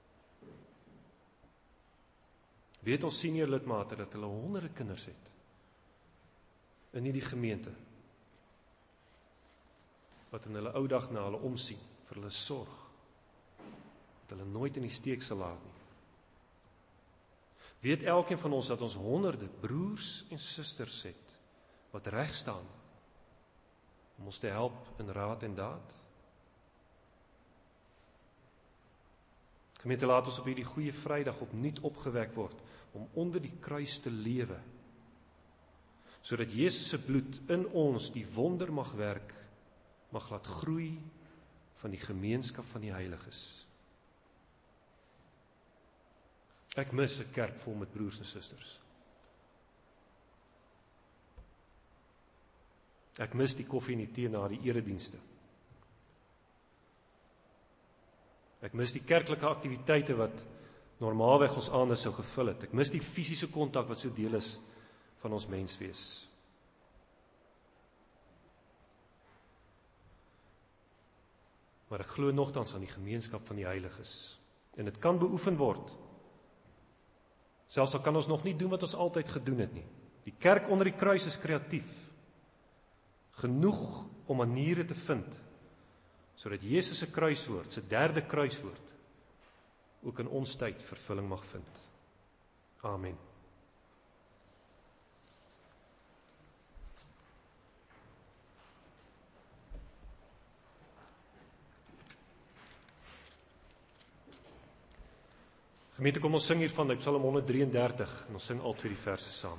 [SPEAKER 1] Weet ons senior lidmate dat hulle honderde kinders het in hierdie gemeente wat in hulle ou dag na hulle omsien, vir hulle sorg, dat hulle nooit in die steek sal laat nie. Weet elkeen van ons dat ons honderde broers en susters het wat reg staan om ons te help in raad en daad. Gemeente, laat ons op hierdie goeie Vrydag opnuut opgewek word om onder die kruis te lewe, sodat Jesus se bloed in ons die wonder mag werk, mag laat groei van die gemeenskap van die heiliges. Ek mis 'n kerk vol met broers en susters. Ek mis die koffie en die tee na die eredienste. Ek mis die kerklike aktiwiteite wat normaalweg ons aande sou gevul het. Ek mis die fisiese kontak wat so deel is van ons menswees. Maar ek glo nogtans aan die gemeenskap van die heiliges. En dit kan beoefen word. Selfs al kan ons nog nie doen wat ons altyd gedoen het nie. Die kerk onder die kruis is kreatief. Genoeg om maniere te vind, sodat Jesus se kruiswoord, se derde kruiswoord, ook in ons tyd vervulling mag vind. Amen. Gemeente, kom ons sing hiervan uit Psalm 133 en ons sing al 2 die verse saam.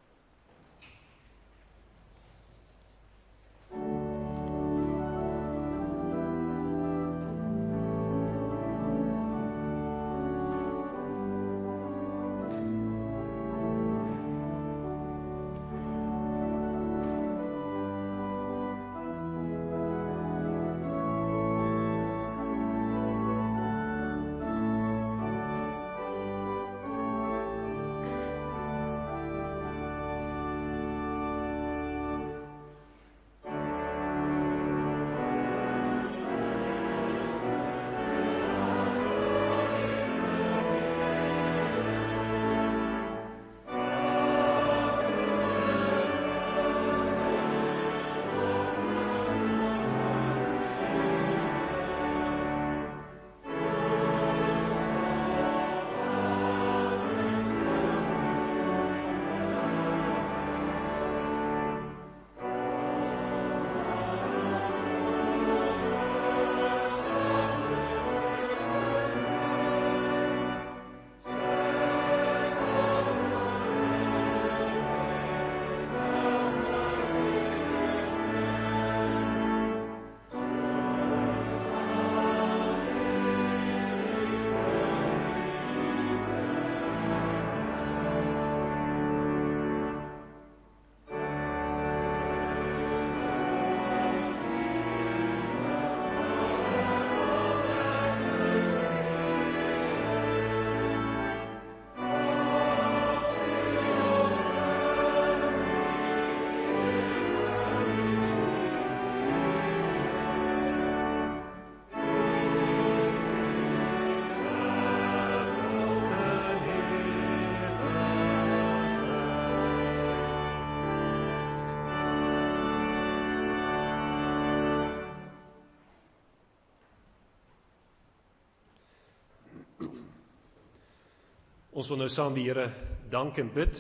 [SPEAKER 1] Ons wil nou saam die Here dank en bid.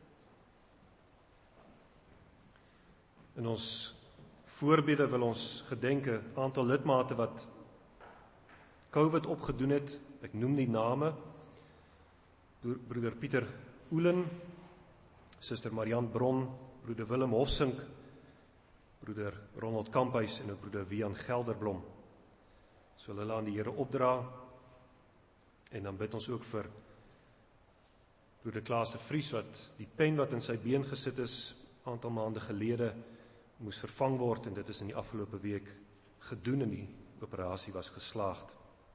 [SPEAKER 1] In ons voorbede wil ons gedenk 'n aantal lidmate wat COVID opgedoen het. Ek noem die name: broeder Pieter Oelen, suster Marian Bron, broeder Willem Hofsink, broeder Ronald Kamphuis en broeder Wian Gelderblom. So hulle aan die Here opdra, en dan bid ons ook vir broeder Klaas de Vries, wat die pen wat in sy been gesit is, aantal maande gelede, moes vervang word, en dit is in die afgelope week gedoen, en die operasie was geslaagd.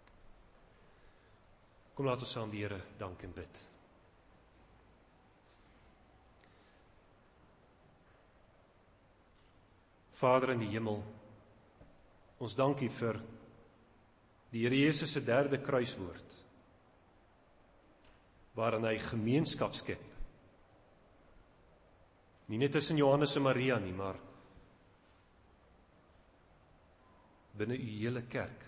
[SPEAKER 1] Kom, laat ons saam die Here dank en bid. Vader in die hemel, ons dank U vir die Here Jesus se derde kruiswoord, waarin hy gemeenskap skep. Nie net tussen Johannes en Maria nie, maar binne U hele kerk.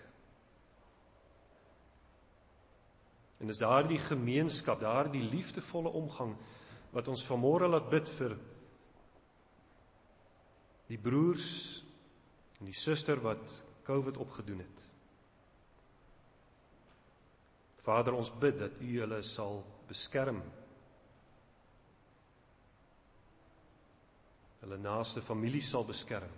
[SPEAKER 1] En is daardie gemeenskap, daardie liefdevolle omgang, wat ons vanmôre laat bid vir die broers en die suster wat COVID opgedoen het. Vader, ons bid dat U hulle sal beskerm, hulle naaste familie sal beskerm.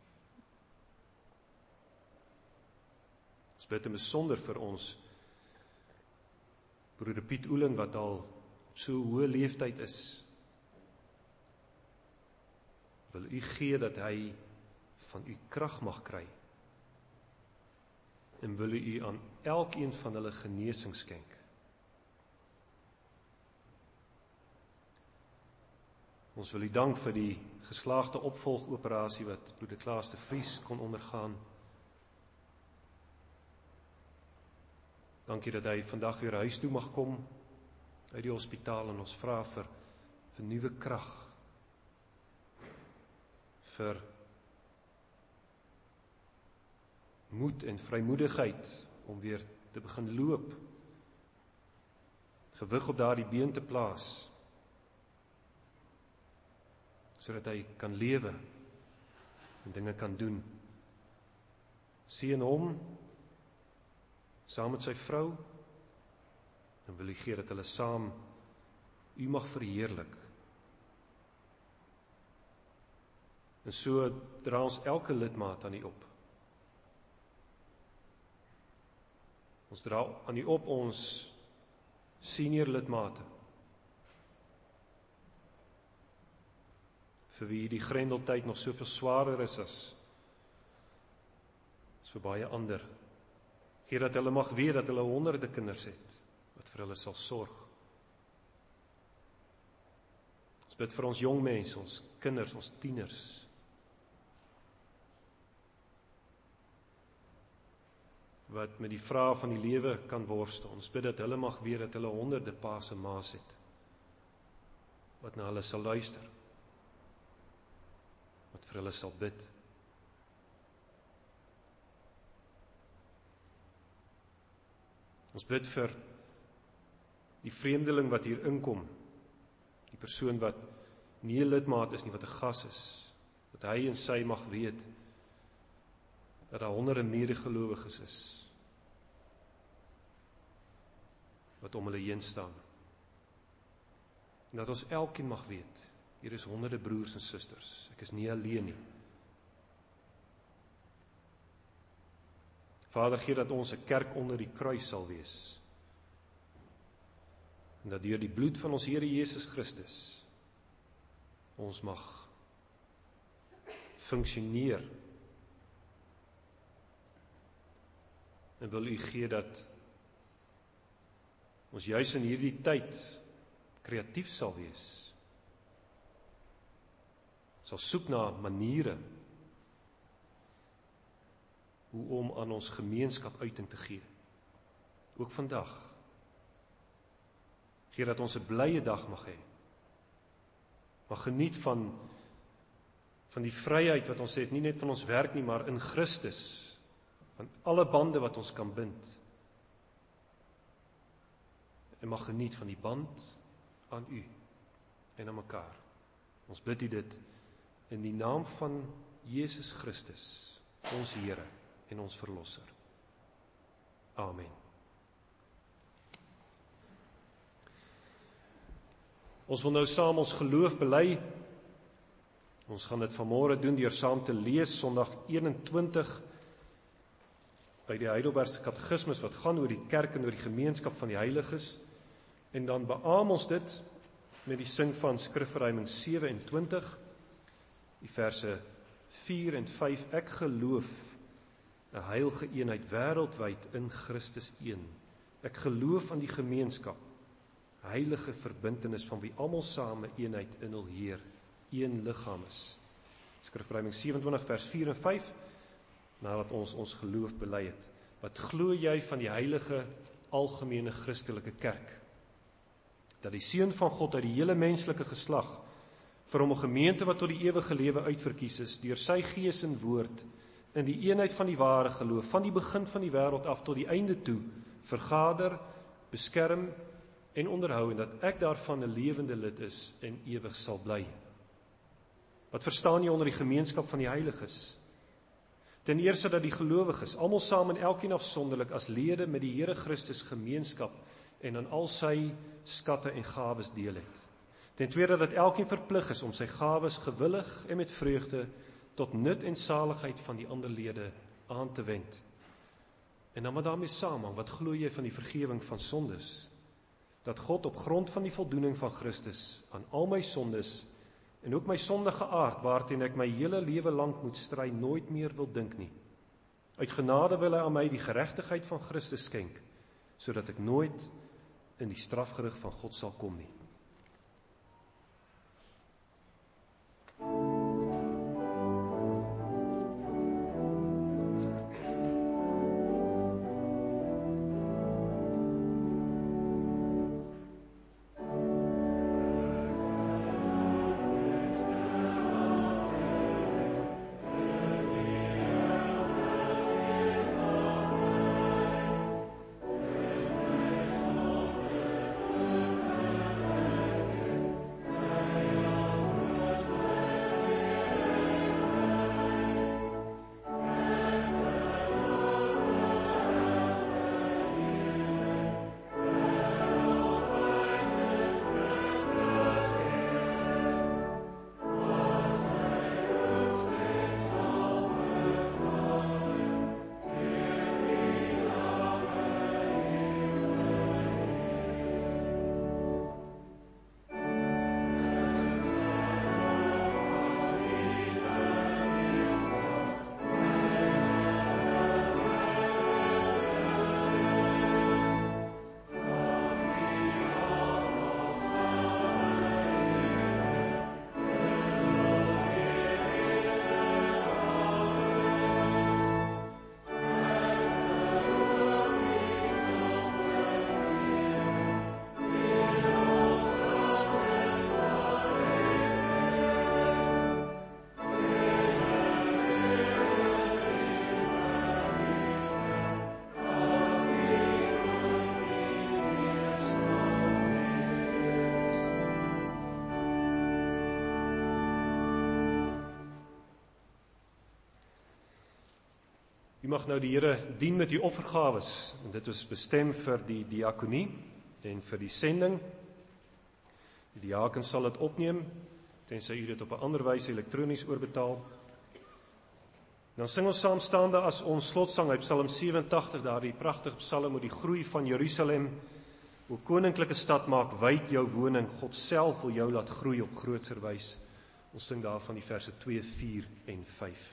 [SPEAKER 1] Ons bid in besonder vir ons broeder Piet Oelen, wat al op so hoë leeftyd is. Wil U gee dat hy van U krag mag kry, en wil U aan elkeen van hulle genesing skenk. Ons wil U dank vir die geslaagde opvolgoperasie wat broeder Klaas de Vries kon ondergaan. Dankie dat hy vandag weer huis toe mag kom uit die hospitaal, en ons vra vir nuwe krag, vir moed en vrymoedigheid om weer te begin loop, gewig op daardie been te plaas, sodat hy kan lewe en dinge kan doen. Seën hom saam met sy vrou, en wil U gee dat hulle saam U mag verheerlik. En so dra ons elke lidmaat aan U op. Ons dra aan U op ons senior lidmate, vir wie die grendeltyd nog soveel swaarder is as vir baie ander. Gee dat hulle mag weet dat hulle honderde kinders het, wat vir hulle sal sorg. Ons bid vir ons jong mense, ons kinders, ons tieners, wat met die vrae van die lewe kan worstel. Ons bid dat hulle mag weet dat hulle honderde pa's en ma's het, wat na hulle sal luister, wat vir hulle sal bid. Ons bid vir die vreemdeling wat hier inkom, die persoon wat nie 'n lidmaat is nie, wat 'n gas is, dat hy en sy mag weet dat daar honderde medegelowiges is, wat om hulle heen staan. En dat ons elkeen mag weet, hier is honderde broers en susters, ek is nie alleen nie. Vader, gee dat ons 'n kerk onder die kruis sal wees, en dat deur die bloed van ons Here Jesus Christus ons mag funksioneer, en wil U gee dat ons juis in hierdie tyd kreatief sal wees, sal soek na maniere hoe om aan ons gemeenskap uiting te gee, ook vandag. Gee dat ons 'n blye dag mag hê, mag geniet van die vryheid wat ons het, nie net van ons werk nie, maar in Christus, van alle bande wat ons kan bind, en mag geniet van die band aan U en aan mekaar. Ons bid U dit in die naam van Jesus Christus, ons Here en ons Verlosser. Amen. Ons wil nou saam ons geloof bely. Ons gaan dit vanmôre doen deur saam te lees Sondag 21 by die Heidelbergse Katekismes wat gaan oor die kerk en oor die gemeenskap van die heiliges. En dan beaam ons dit met die sing van Skrifverruiming 27, die verse 4 en 5. Ek geloof 'n heilige eenheid wêreldwyd in Christus een. Ek geloof aan die gemeenskap, heilige verbintenis van wie almal same eenheid in hul Heer, een liggaam is. Skrifverruiming 27 vers 4 en 5, nadat ons geloof bely het. Wat glo jy van die heilige algemene Christelike kerk? Dat die Seun van God uit die hele menslike geslag vir hom 'n gemeente wat tot die ewige lewe uitverkies is, deur sy Gees en woord, in die eenheid van die ware geloof, van die begin van die wêreld af tot die einde toe, vergader, beskerm en onderhou, en dat ek daarvan 'n lewende lid is en ewig sal bly. Wat verstaan jy onder die gemeenskap van die heiliges? Ten eerste dat die gelowiges, almal saam en elkeen afsonderlik as lede met die Here Christus gemeenskap en aan al sy skatte en gawes deel het. Ten tweede dat elkeen verplig is om sy gawes gewillig en met vreugde tot nut en saligheid van die ander lede aan te wend. En dan wat daarmee saamhang, wat glo jy van die vergewing van sondes? Dat God op grond van die voldoening van Christus aan al my sondes en ook my sondige aard, waarteen ek my hele lewe lank moet stry, nooit meer wil dink nie. Uit genade wil hy aan my die geregtigheid van Christus skenk, sodat ek nooit in die strafgerig van God sal kom nie. U mag nou die Here dien met u offergawes, en dit is bestem vir die diakonie en vir die sending. Die diaken sal dit opneem, tensy u dit op 'n ander wyse elektronies oorbetaal. Dan sing ons saam staande as ons slotsang uit Psalm 87, daardie pragtige psalm oor die groei van Jerusalem. O koninklike stad, maak wyd jou woning, God self wil jou laat groei op grootser wys. Ons sing daarvan die verse 2, 4 en 5.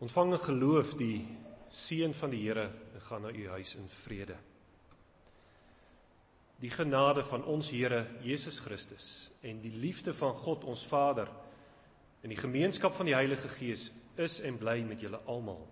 [SPEAKER 1] Ontvang in geloof die seën van die Here en gaan na u huis in vrede. Die genade van ons Here Jesus Christus en die liefde van God ons Vader en die gemeenskap van die Heilige Gees is en bly met julle almal.